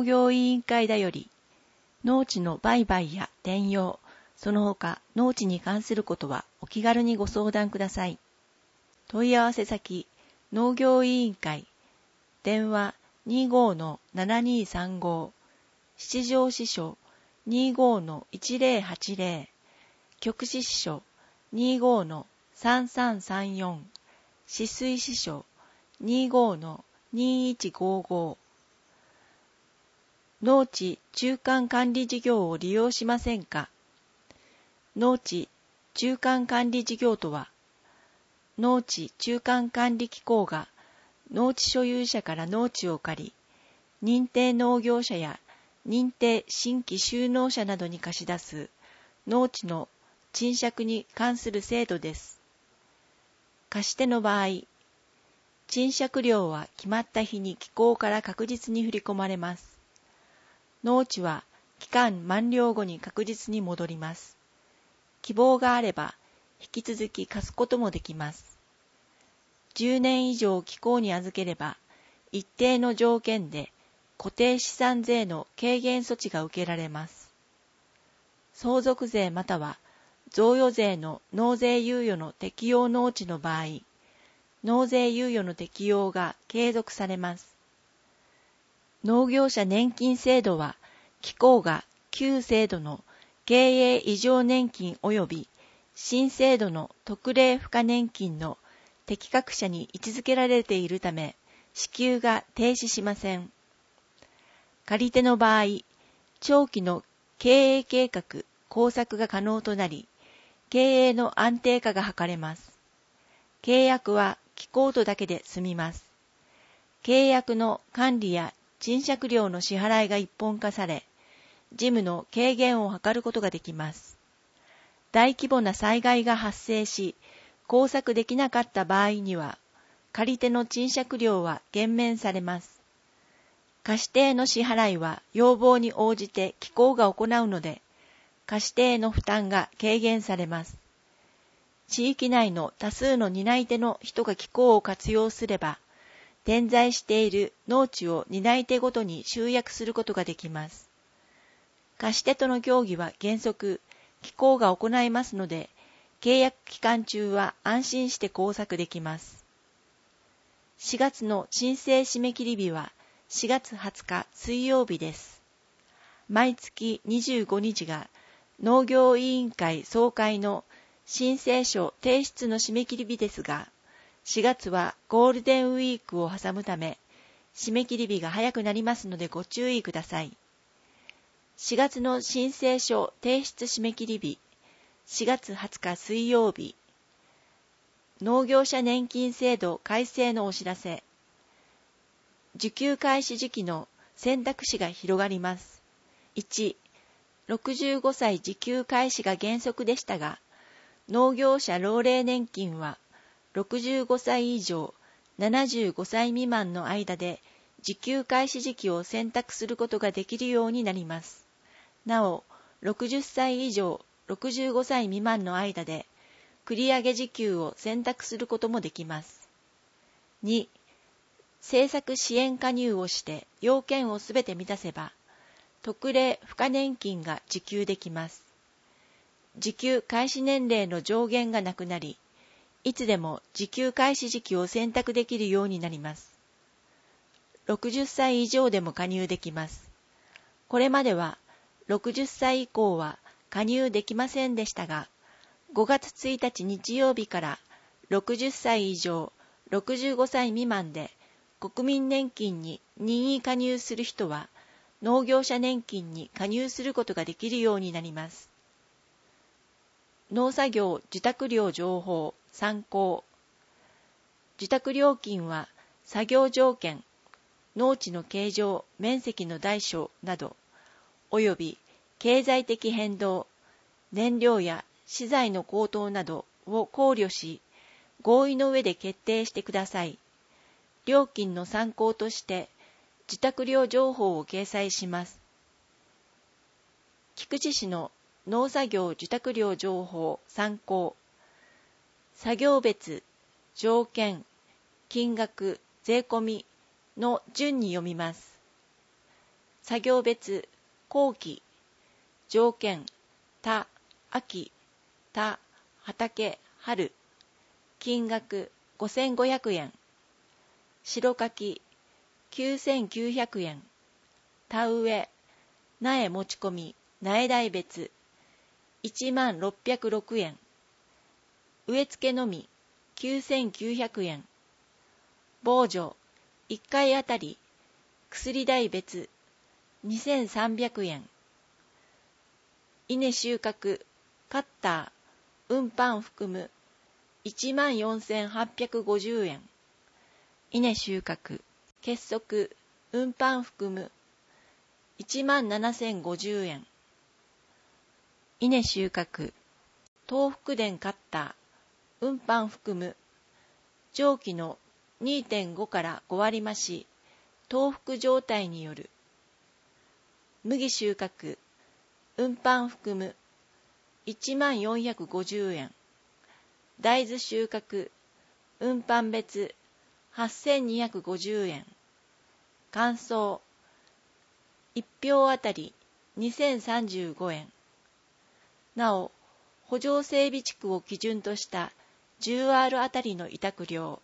業委員会だより、農地の売買や転用、その他農地に関することはお気軽にご相談ください。問い合わせ先、農業委員会、電話 25-7235、七条支所 25-1080、局支支所 25-3334、止水支所 25-2155。農地中間管理事業を利用しませんか？農地中間管理事業とは、農地中間管理機構が農地所有者から農地を借り、認定農業者や認定新規就農者などに貸し出す農地の賃借に関する制度です。貸し手の場合、賃借料は決まった日に機構から確実に振り込まれます。農地は期間満了後に確実に戻ります。希望があれば引き続き貸すこともできます。10年以上機構に預ければ、一定の条件で固定資産税の軽減措置が受けられます。相続税または贈与税の納税猶予の適用農地の場合、納税猶予の適用が継続されます。農業者年金制度は、機構が旧制度の経営異常年金及び新制度の特例賦課年金の適格者に位置づけられているため、支給が停止しません。借り手の場合、長期の経営計画・工作が可能となり、経営の安定化が図れます。契約は機構とだけで済みます。契約の管理や賃借料の支払いが一本化され、事務の軽減を図ることができます。大規模な災害が発生し、工作できなかった場合には、借り手の賃借料は減免されます。貸手への支払いは要望に応じて機構が行うので、貸手への負担が軽減されます。地域内の多数の担い手の人が機構を活用すれば、点在している農地を担い手ごとに集約することができます。貸手との協議は原則、機構が行いますので、契約期間中は安心して工作できます。4月の申請締め切り日は4月20日水曜日です。毎月25日が農業委員会総会の申請書提出の締め切り日ですが、4月はゴールデンウィークを挟むため、締め切り日が早くなりますのでご注意ください。4月の申請書提出締め切り日、4月20日水曜日。農業者年金制度改正のお知らせ。受給開始時期の選択肢が広がります。1、65歳受給開始が原則でしたが、農業者老齢年金は65歳以上、75歳未満の間で受給開始時期を選択することができるようになります。なお、60歳以上、65歳未満の間で繰り上げ受給を選択することもできます。2、政策支援加入をして要件をすべて満たせば、特例賦課年金が受給できます。受給開始年齢の上限がなくなり、いつでも受給開始時期を選択できるようになります。60歳以上でも加入できます。これまでは60歳以降は加入できませんでしたが、5月1日日曜日から60歳以上、65歳未満で国民年金に任意加入する人は農業者年金に加入することができるようになります。農作業受託料情報参考。受託料金は作業条件、農地の形状、面積の大小など、および経済的変動、燃料や資材の高騰などを考慮し、合意の上で決定してください。料金の参考として、受託料情報を掲載します。菊池市の農作業受託料情報参考。作業別、条件、金額、税込みの順に読みます。 作業別、後期、条件、田、秋、田、畑、春、金額5500円、白柿9900円、田植え、苗持ち込み、苗代別10606円、植え付けのみ9900円、防除1回あたり薬代別2300円、稲収穫、カッター、運搬含む14850円、稲収穫、結束、運搬含む17050円、稲収穫、東福田カッター、運搬含む上記の 2.5 から5割増し、東福状態による麦収穫、運搬含む10450円、大豆収穫、運搬別8250円、乾燥、1票あたり2035円。なお、補助整備地区を基準とした 10R あたりの委託料